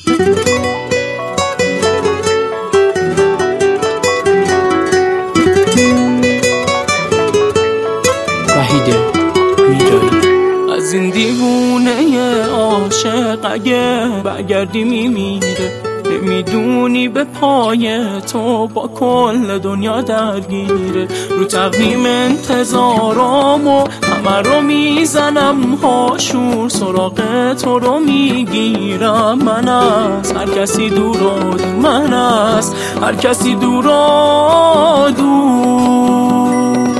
از این دیوونه عاشق اگه برگردی میمیره، نمیدونی به پای تو با کل دنیا درگیره. رو تقویم انتظارام و همه رو میزنم هاشور، سراغ تو رو میگیرم. من از هر کسی دور و دور، من از هر کسی دور و دور.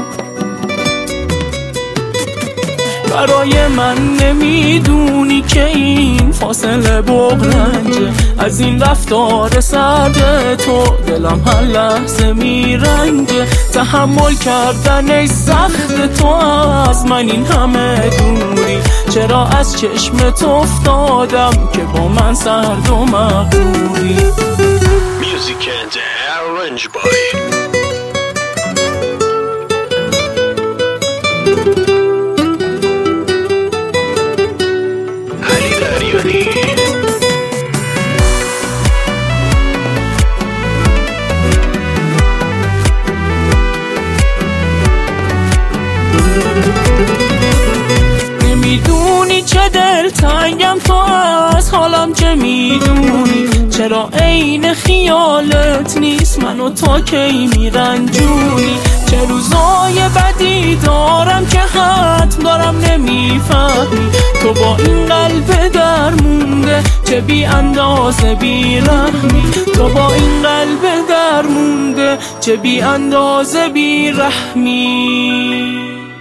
برای من نمیدونی که این فاصله بغرنجه، از این رفتار سرد تو دلم هر لحظه میرنجه. تحمل کردن ای سخت تو از من این همه دوری، چرا از چشمت افتادم که با من سرد و مغروری. Music and Orange Boy. نمیدونی چه دلتنگم تو از حالم، چه میدونی چرا عین خیالت نیست من و تو کی میرنجونی. چه روزای بدی دارم که حتم دارم نمیفهمی، تو با این قلب درمونده چه بی اندازه بی رحمی. تو با این قلب درمونده چه بی اندازه بی رحمی.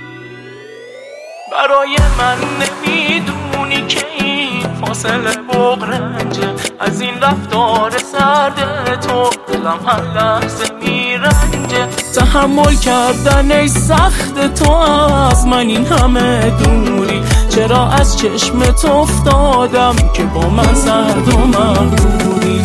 برای من نمیدونی که این فاصله بغرنجه، از این رفتار سرد تو دلم هر لحظه میرنجه. تحمل کردن ای سخت تو از من این همه دوری، چرا از چشمت افتادم که با من سرد و مغروری.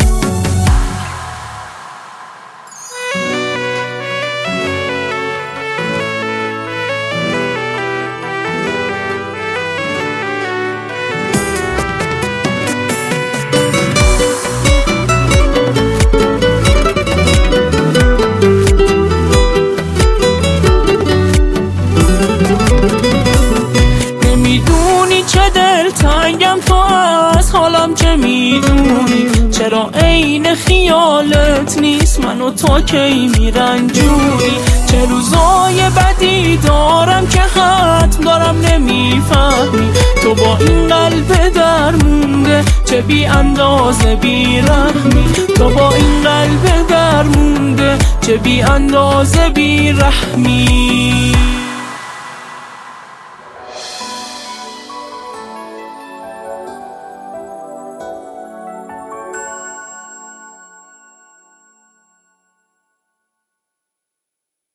دلتنگم تو از حالم، چه میدونی چرا عین خیالت نیست من و تو کی میرنجونی. چه روزای بدی دارم که حتم دارم نمیفهمی، تو با این قلب درمونده چه بی اندازه بی رحمی. تو با این قلب درمونده چه بی اندازه بی رحمی.